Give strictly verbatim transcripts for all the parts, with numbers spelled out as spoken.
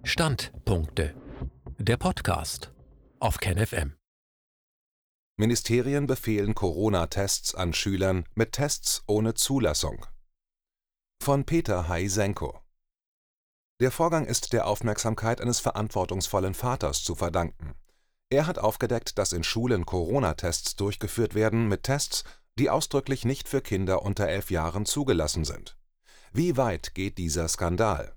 Standpunkte. Der Podcast auf KenFM. Ministerien befehlen Corona-Tests an Schülern mit Tests ohne Zulassung. Von Peter Hajsenko. Der Vorgang ist der Aufmerksamkeit eines verantwortungsvollen Vaters zu verdanken. Er hat aufgedeckt, dass in Schulen Corona-Tests durchgeführt werden mit Tests, die ausdrücklich nicht für Kinder unter elf Jahren zugelassen sind. Wie weit geht dieser Skandal?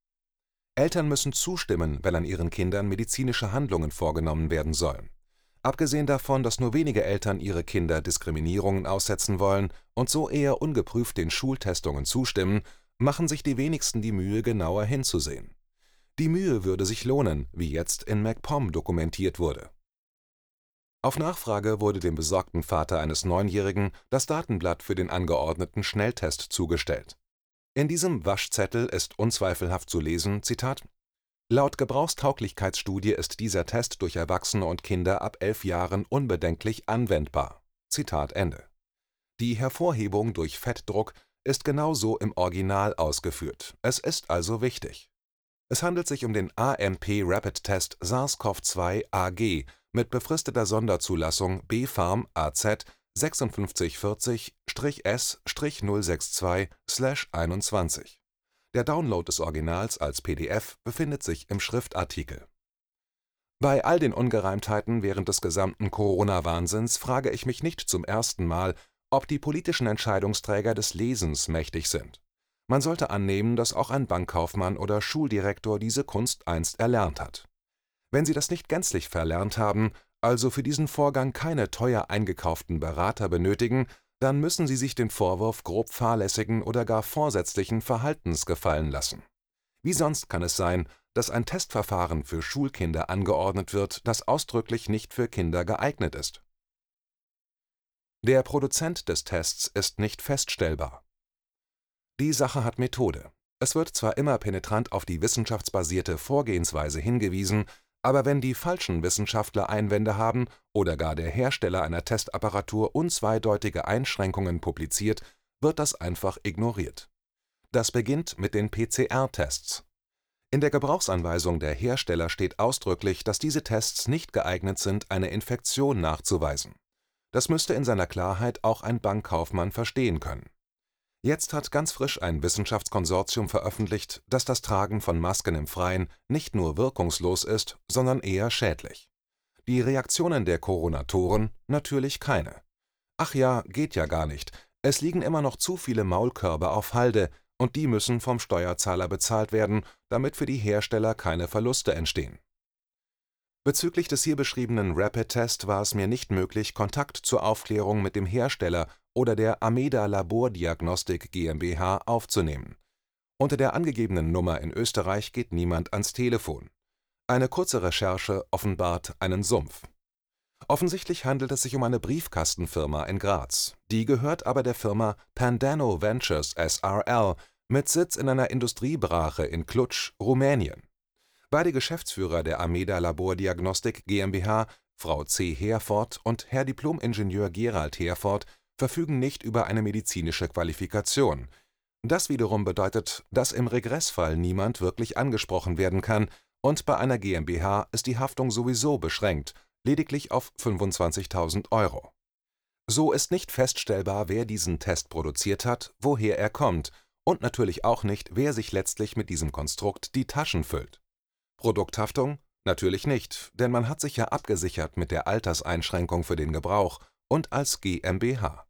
Eltern müssen zustimmen, wenn an ihren Kindern medizinische Handlungen vorgenommen werden sollen. Abgesehen davon, dass nur wenige Eltern ihre Kinder Diskriminierungen aussetzen wollen und so eher ungeprüft den Schultestungen zustimmen, machen sich die wenigsten die Mühe, genauer hinzusehen. Die Mühe würde sich lohnen, wie jetzt in MacPom dokumentiert wurde. Auf Nachfrage wurde dem besorgten Vater eines Neunjährigen das Datenblatt für den angeordneten Schnelltest zugestellt. In diesem Waschzettel ist unzweifelhaft zu lesen, Zitat, »Laut Gebrauchstauglichkeitsstudie ist dieser Test durch Erwachsene und Kinder ab elf Jahren unbedenklich anwendbar.« Zitat Ende. Die Hervorhebung durch Fettdruck ist genauso im Original ausgeführt. Es ist also wichtig. Es handelt sich um den A M P-Rapid-Test SARS-CoV zwei A G mit befristeter Sonderzulassung B Farm A Z sechs fünf vier null S null sechs zwei einundzwanzig. Der Download des Originals als P D F befindet sich im Schriftartikel. Bei all den Ungereimtheiten während des gesamten Corona-Wahnsinns frage ich mich nicht zum ersten Mal, ob die politischen Entscheidungsträger des Lesens mächtig sind. Man sollte annehmen, dass auch ein Bankkaufmann oder Schuldirektor diese Kunst einst erlernt hat. Wenn sie das nicht gänzlich verlernt haben, also für diesen Vorgang keine teuer eingekauften Berater benötigen, dann müssen sie sich den Vorwurf grob fahrlässigen oder gar vorsätzlichen Verhaltens gefallen lassen. Wie sonst kann es sein, dass ein Testverfahren für Schulkinder angeordnet wird, das ausdrücklich nicht für Kinder geeignet ist? Der Produzent des Tests ist nicht feststellbar. Die Sache hat Methode. Es wird zwar immer penetrant auf die wissenschaftsbasierte Vorgehensweise hingewiesen, aber wenn die falschen Wissenschaftler Einwände haben oder gar der Hersteller einer Testapparatur unzweideutige Einschränkungen publiziert, wird das einfach ignoriert. Das beginnt mit den P C R-Tests. In der Gebrauchsanweisung der Hersteller steht ausdrücklich, dass diese Tests nicht geeignet sind, eine Infektion nachzuweisen. Das müsste in seiner Klarheit auch ein Bankkaufmann verstehen können. Jetzt hat ganz frisch ein Wissenschaftskonsortium veröffentlicht, dass das Tragen von Masken im Freien nicht nur wirkungslos ist, sondern eher schädlich. Die Reaktionen der Coronatoren? Natürlich keine. Ach ja, geht ja gar nicht. Es liegen immer noch zu viele Maulkörbe auf Halde und die müssen vom Steuerzahler bezahlt werden, damit für die Hersteller keine Verluste entstehen. Bezüglich des hier beschriebenen Rapid-Test war es mir nicht möglich, Kontakt zur Aufklärung mit dem Hersteller oder der Ameda Labordiagnostik GmbH aufzunehmen. Unter der angegebenen Nummer in Österreich geht niemand ans Telefon. Eine kurze Recherche offenbart einen Sumpf. Offensichtlich handelt es sich um eine Briefkastenfirma in Graz. Die gehört aber der Firma Pandano Ventures S R L mit Sitz in einer Industriebrache in Cluj, Rumänien. Beide Geschäftsführer der Ameda Labordiagnostik GmbH, Frau C. Herford und Herr Diplom-Ingenieur Gerald Herford, verfügen nicht über eine medizinische Qualifikation. Das wiederum bedeutet, dass im Regressfall niemand wirklich angesprochen werden kann und bei einer GmbH ist die Haftung sowieso beschränkt, lediglich auf fünfundzwanzigtausend Euro. So ist nicht feststellbar, wer diesen Test produziert hat, woher er kommt und natürlich auch nicht, wer sich letztlich mit diesem Konstrukt die Taschen füllt. Produkthaftung? Natürlich nicht, denn man hat sich ja abgesichert mit der Alterseinschränkung für den Gebrauch und als GmbH.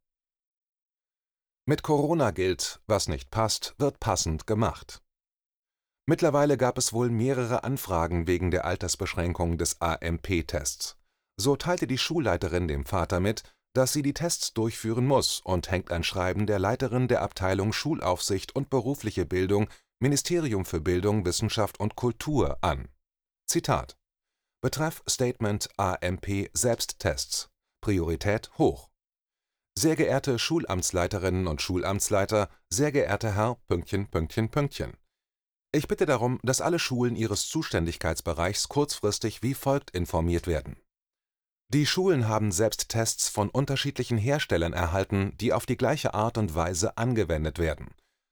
Mit Corona gilt, was nicht passt, wird passend gemacht. Mittlerweile gab es wohl mehrere Anfragen wegen der Altersbeschränkung des A M P-Tests. So teilte die Schulleiterin dem Vater mit, dass sie die Tests durchführen muss und hängt ein Schreiben der Leiterin der Abteilung Schulaufsicht und berufliche Bildung, Ministerium für Bildung, Wissenschaft und Kultur an. Zitat: Betreff Statement A M P Selbsttests. Priorität hoch. Sehr geehrte Schulamtsleiterinnen und Schulamtsleiter, sehr geehrter Herr Pünktchen, Pünktchen, Pünktchen. Ich bitte darum, dass alle Schulen Ihres Zuständigkeitsbereichs kurzfristig wie folgt informiert werden. Die Schulen haben Selbsttests von unterschiedlichen Herstellern erhalten, die auf die gleiche Art und Weise angewendet werden.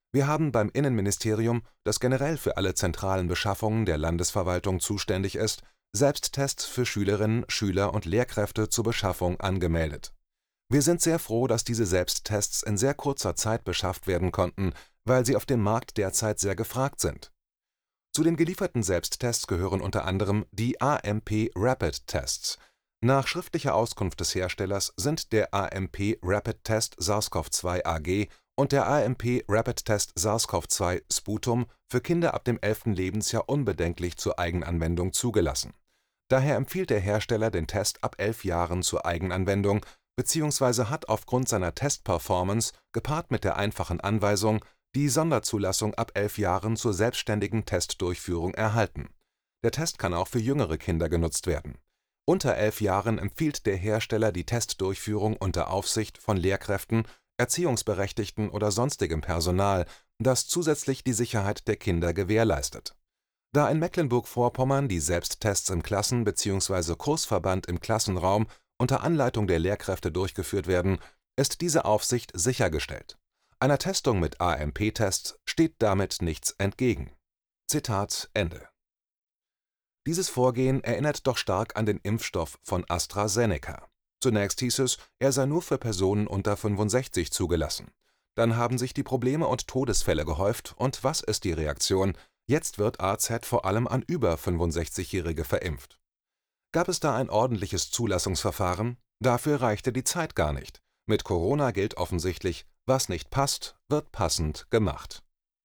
Wir haben beim Innenministerium, das generell für alle zentralen Beschaffungen der Landesverwaltung zuständig ist, Selbsttests für Schülerinnen, Schüler und Lehrkräfte zur Beschaffung angemeldet. Wir sind sehr froh, dass diese Selbsttests in sehr kurzer Zeit beschafft werden konnten, weil sie auf dem Markt derzeit sehr gefragt sind. Zu den gelieferten Selbsttests gehören unter anderem die A M P Rapid Tests. Nach schriftlicher Auskunft des Herstellers sind der A M P Rapid Test SARS-CoV zwei A G und der A M P Rapid Test SARS-CoV zwei Sputum für Kinder ab dem elften Lebensjahr unbedenklich zur Eigenanwendung zugelassen. Daher empfiehlt der Hersteller den Test ab elf Jahren zur Eigenanwendung bzw. hat aufgrund seiner Testperformance, gepaart mit der einfachen Anweisung, die Sonderzulassung ab elf Jahren zur selbstständigen Testdurchführung erhalten. Der Test kann auch für jüngere Kinder genutzt werden. Unter elf Jahren empfiehlt der Hersteller die Testdurchführung unter Aufsicht von Lehrkräften, Erziehungsberechtigten oder sonstigem Personal, das zusätzlich die Sicherheit der Kinder gewährleistet. Da in Mecklenburg-Vorpommern die Selbsttests im Klassen- bzw. Kursverband im Klassenraum unter Anleitung der Lehrkräfte durchgeführt werden, ist diese Aufsicht sichergestellt. Einer Testung mit A M P-Tests steht damit nichts entgegen. Zitat Ende. Dieses Vorgehen erinnert doch stark an den Impfstoff von AstraZeneca. Zunächst hieß es, er sei nur für Personen unter fünfundsechzig zugelassen. Dann haben sich die Probleme und Todesfälle gehäuft und was ist die Reaktion? Jetzt wird A Z vor allem an über fünfundsechzigjährige verimpft. Gab es da ein ordentliches Zulassungsverfahren? Dafür reichte die Zeit gar nicht. Mit Corona gilt offensichtlich, was nicht passt, wird passend gemacht.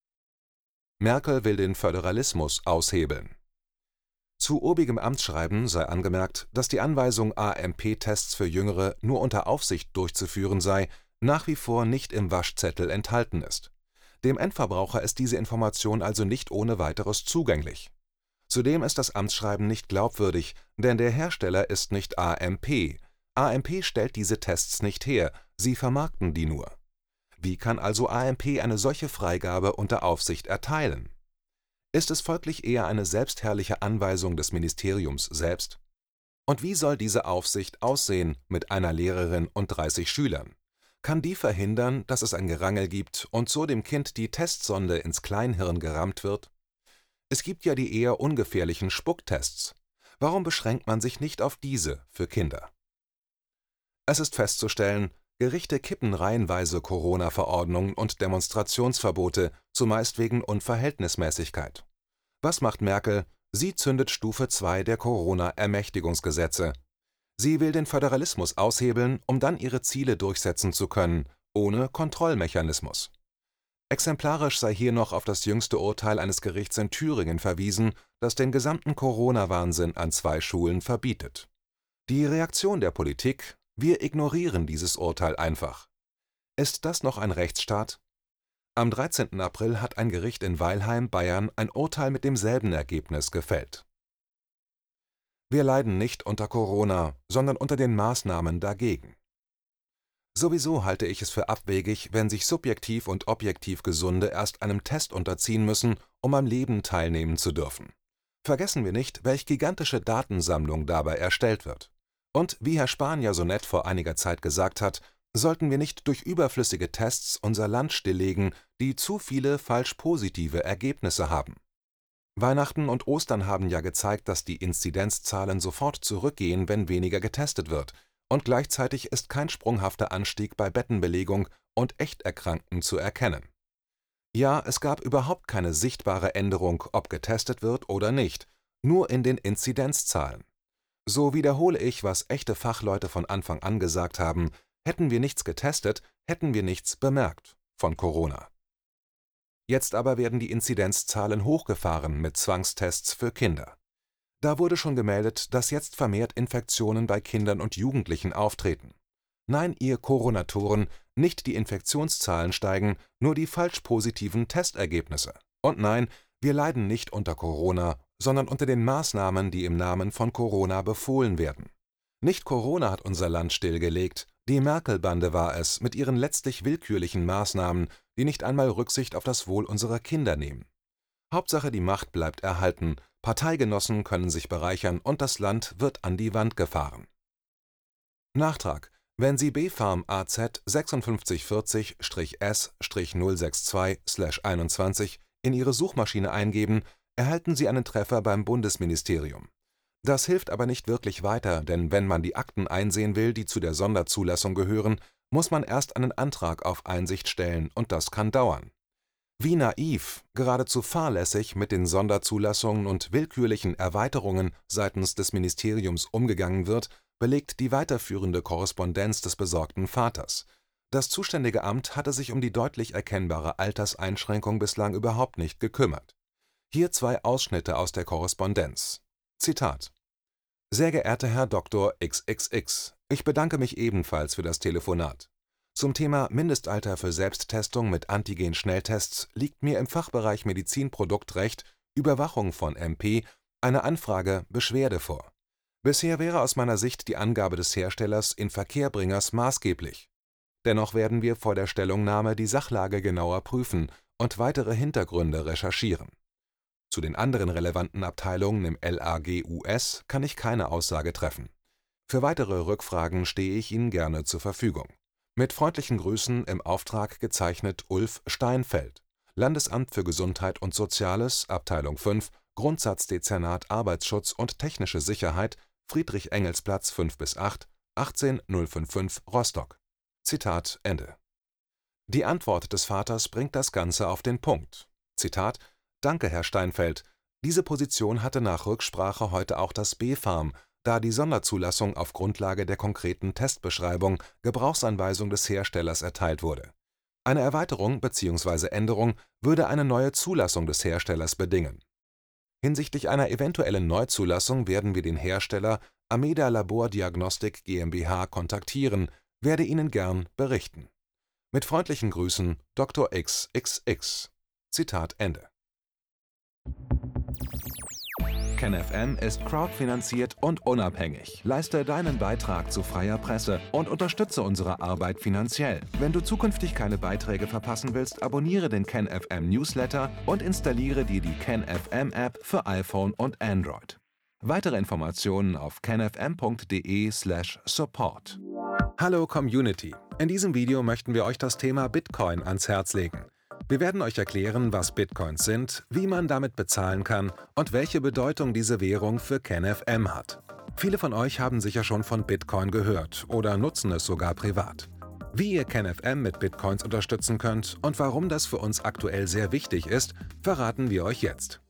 Merkel will den Föderalismus aushebeln. Zu obigem Amtsschreiben sei angemerkt, dass die Anweisung, A M P-Tests für Jüngere nur unter Aufsicht durchzuführen sei, nach wie vor nicht im Waschzettel enthalten ist. Dem Endverbraucher ist diese Information also nicht ohne weiteres zugänglich. Zudem ist das Amtsschreiben nicht glaubwürdig, denn der Hersteller ist nicht A M P. A M P stellt diese Tests nicht her, sie vermarkten die nur. Wie kann also A M P eine solche Freigabe unter Aufsicht erteilen? Ist es folglich eher eine selbstherrliche Anweisung des Ministeriums selbst? Und wie soll diese Aufsicht aussehen mit einer Lehrerin und dreißig Schülern? Kann die verhindern, dass es ein Gerangel gibt und so dem Kind die Testsonde ins Kleinhirn gerammt wird? Es gibt ja die eher ungefährlichen Spucktests. Warum beschränkt man sich nicht auf diese für Kinder? Es ist festzustellen, Gerichte kippen reihenweise Corona-Verordnungen und Demonstrationsverbote, zumeist wegen Unverhältnismäßigkeit. Was macht Merkel? Sie zündet Stufe zwei der Corona-Ermächtigungsgesetze. Sie will den Föderalismus aushebeln, um dann ihre Ziele durchsetzen zu können, ohne Kontrollmechanismus. Exemplarisch sei hier noch auf das jüngste Urteil eines Gerichts in Thüringen verwiesen, das den gesamten Corona-Wahnsinn an zwei Schulen verbietet. Die Reaktion der Politik: Wir ignorieren dieses Urteil einfach. Ist das noch ein Rechtsstaat? Am dreizehnten April hat ein Gericht in Weilheim, Bayern, ein Urteil mit demselben Ergebnis gefällt. Wir leiden nicht unter Corona, sondern unter den Maßnahmen dagegen. Sowieso halte ich es für abwegig, wenn sich subjektiv und objektiv Gesunde erst einem Test unterziehen müssen, um am Leben teilnehmen zu dürfen. Vergessen wir nicht, welch gigantische Datensammlung dabei erstellt wird. Und wie Herr Spahn ja so nett vor einiger Zeit gesagt hat, sollten wir nicht durch überflüssige Tests unser Land stilllegen, die zu viele falsch positive Ergebnisse haben. Weihnachten und Ostern haben ja gezeigt, dass die Inzidenzzahlen sofort zurückgehen, wenn weniger getestet wird, und gleichzeitig ist kein sprunghafter Anstieg bei Bettenbelegung und Echterkrankten zu erkennen. Ja, es gab überhaupt keine sichtbare Änderung, ob getestet wird oder nicht, nur in den Inzidenzzahlen. So wiederhole ich, was echte Fachleute von Anfang an gesagt haben: Hätten wir nichts getestet, hätten wir nichts bemerkt von Corona. Jetzt aber werden die Inzidenzzahlen hochgefahren mit Zwangstests für Kinder. Da wurde schon gemeldet, dass jetzt vermehrt Infektionen bei Kindern und Jugendlichen auftreten. Nein, ihr Coronatoren, nicht die Infektionszahlen steigen, nur die falsch positiven Testergebnisse. Und nein, wir leiden nicht unter Corona, sondern unter den Maßnahmen, die im Namen von Corona befohlen werden. Nicht Corona hat unser Land stillgelegt, die Merkel-Bande war es mit ihren letztlich willkürlichen Maßnahmen, die nicht einmal Rücksicht auf das Wohl unserer Kinder nehmen. Hauptsache, die Macht bleibt erhalten, Parteigenossen können sich bereichern und das Land wird an die Wand gefahren. Nachtrag: Wenn Sie B Farm A Z sechs fünf vier null S null sechs zwei einundzwanzig in Ihre Suchmaschine eingeben, erhalten Sie einen Treffer beim Bundesministerium. Das hilft aber nicht wirklich weiter, denn wenn man die Akten einsehen will, die zu der Sonderzulassung gehören, muss man erst einen Antrag auf Einsicht stellen und das kann dauern. Wie naiv, geradezu fahrlässig mit den Sonderzulassungen und willkürlichen Erweiterungen seitens des Ministeriums umgegangen wird, belegt die weiterführende Korrespondenz des besorgten Vaters. Das zuständige Amt hatte sich um die deutlich erkennbare Alterseinschränkung bislang überhaupt nicht gekümmert. Hier zwei Ausschnitte aus der Korrespondenz. Zitat: Sehr geehrter Herr Doktor X X X, ich bedanke mich ebenfalls für das Telefonat. Zum Thema Mindestalter für Selbsttestung mit Antigen-Schnelltests liegt mir im Fachbereich Medizinproduktrecht, Überwachung von M P, eine Anfrage Beschwerde vor. Bisher wäre aus meiner Sicht die Angabe des Herstellers Inverkehrbringers maßgeblich. Dennoch werden wir vor der Stellungnahme die Sachlage genauer prüfen und weitere Hintergründe recherchieren. Zu den anderen relevanten Abteilungen im L A G U S kann ich keine Aussage treffen. Für weitere Rückfragen stehe ich Ihnen gerne zur Verfügung. Mit freundlichen Grüßen im Auftrag gezeichnet Ulf Steinfeld, Landesamt für Gesundheit und Soziales, Abteilung fünf, Grundsatzdezernat Arbeitsschutz und technische Sicherheit, Friedrich-Engels-Platz fünf bis acht, achtzehn null fünfundfünfzig, Rostock. Zitat Ende. Die Antwort des Vaters bringt das Ganze auf den Punkt. Zitat: Danke, Herr Steinfeld. Diese Position hatte nach Rücksprache heute auch das B Farm, da die Sonderzulassung auf Grundlage der konkreten Testbeschreibung, Gebrauchsanweisung des Herstellers erteilt wurde. Eine Erweiterung bzw. Änderung würde eine neue Zulassung des Herstellers bedingen. Hinsichtlich einer eventuellen Neuzulassung werden wir den Hersteller Ameda Labor Diagnostik GmbH kontaktieren, werde Ihnen gern berichten. Mit freundlichen Grüßen, Doktor X X X. Zitat Ende. KenFM ist crowdfinanziert und unabhängig. Leiste deinen Beitrag zu freier Presse und unterstütze unsere Arbeit finanziell. Wenn du zukünftig keine Beiträge verpassen willst, abonniere den KenFM Newsletter und installiere dir die KenFM App für iPhone und Android. Weitere Informationen auf kenfm punkt de slash support. Hallo Community! In diesem Video möchten wir euch das Thema Bitcoin ans Herz legen. Wir werden euch erklären, was Bitcoins sind, wie man damit bezahlen kann und welche Bedeutung diese Währung für KenFM hat. Viele von euch haben sicher schon von Bitcoin gehört oder nutzen es sogar privat. Wie ihr KenFM mit Bitcoins unterstützen könnt und warum das für uns aktuell sehr wichtig ist, verraten wir euch jetzt.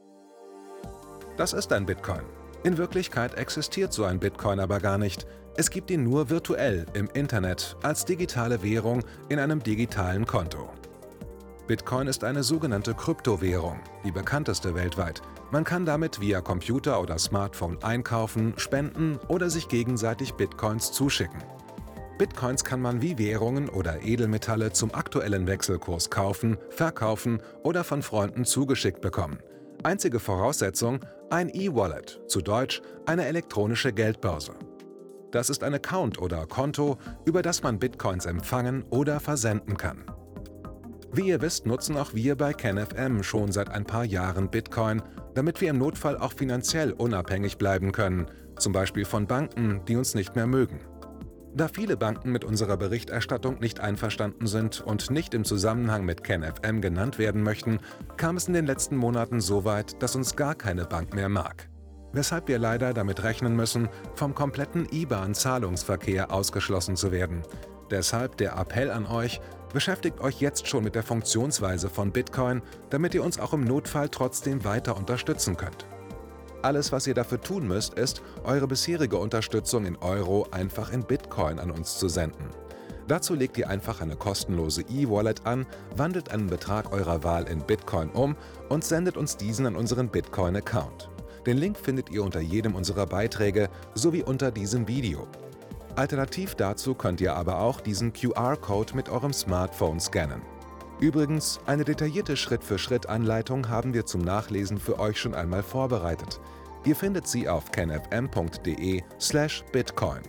Das ist ein Bitcoin. In Wirklichkeit existiert so ein Bitcoin aber gar nicht. Es gibt ihn nur virtuell im Internet als digitale Währung in einem digitalen Konto. Bitcoin ist eine sogenannte Kryptowährung, die bekannteste weltweit. Man kann damit via Computer oder Smartphone einkaufen, spenden oder sich gegenseitig Bitcoins zuschicken. Bitcoins kann man wie Währungen oder Edelmetalle zum aktuellen Wechselkurs kaufen, verkaufen oder von Freunden zugeschickt bekommen. Einzige Voraussetzung: ein E-Wallet, zu Deutsch eine elektronische Geldbörse. Das ist ein Account oder Konto, über das man Bitcoins empfangen oder versenden kann. Wie ihr wisst, nutzen auch wir bei KenFM schon seit ein paar Jahren Bitcoin, damit wir im Notfall auch finanziell unabhängig bleiben können, zum Beispiel von Banken, die uns nicht mehr mögen. Da viele Banken mit unserer Berichterstattung nicht einverstanden sind und nicht im Zusammenhang mit KenFM genannt werden möchten, kam es in den letzten Monaten so weit, dass uns gar keine Bank mehr mag. Weshalb wir leider damit rechnen müssen, vom kompletten I B A N-Zahlungsverkehr ausgeschlossen zu werden. Deshalb der Appell an euch: Beschäftigt euch jetzt schon mit der Funktionsweise von Bitcoin, damit ihr uns auch im Notfall trotzdem weiter unterstützen könnt. Alles, was ihr dafür tun müsst, ist, eure bisherige Unterstützung in Euro einfach in Bitcoin an uns zu senden. Dazu legt ihr einfach eine kostenlose E-Wallet an, wandelt einen Betrag eurer Wahl in Bitcoin um und sendet uns diesen an unseren Bitcoin-Account. Den Link findet ihr unter jedem unserer Beiträge sowie unter diesem Video. Alternativ dazu könnt ihr aber auch diesen Q R-Code mit eurem Smartphone scannen. Übrigens, eine detaillierte Schritt-für-Schritt-Anleitung haben wir zum Nachlesen für euch schon einmal vorbereitet. Ihr findet sie auf kenfm punkt de slash bitcoin.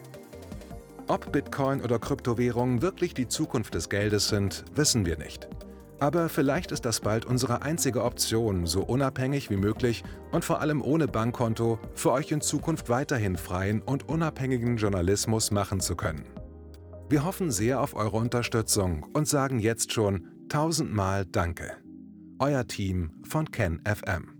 Ob Bitcoin oder Kryptowährungen wirklich die Zukunft des Geldes sind, wissen wir nicht. Aber vielleicht ist das bald unsere einzige Option, so unabhängig wie möglich und vor allem ohne Bankkonto für euch in Zukunft weiterhin freien und unabhängigen Journalismus machen zu können. Wir hoffen sehr auf eure Unterstützung und sagen jetzt schon tausendmal Danke. Euer Team von KenFM.